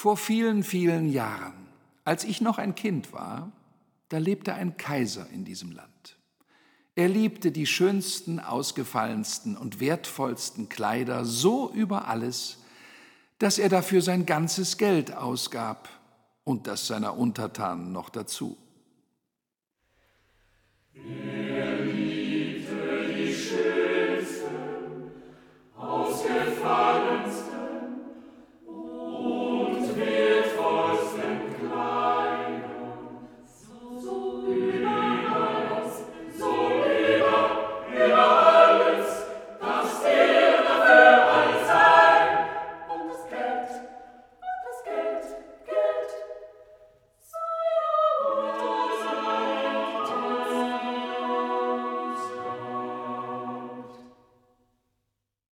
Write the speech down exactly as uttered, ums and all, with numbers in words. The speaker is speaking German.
Vor vielen, vielen Jahren, als ich noch ein Kind war, da lebte ein Kaiser in diesem Land. Er liebte die schönsten, ausgefallensten und wertvollsten Kleider so über alles, dass er dafür sein ganzes Geld ausgab und das seiner Untertanen noch dazu. Ja.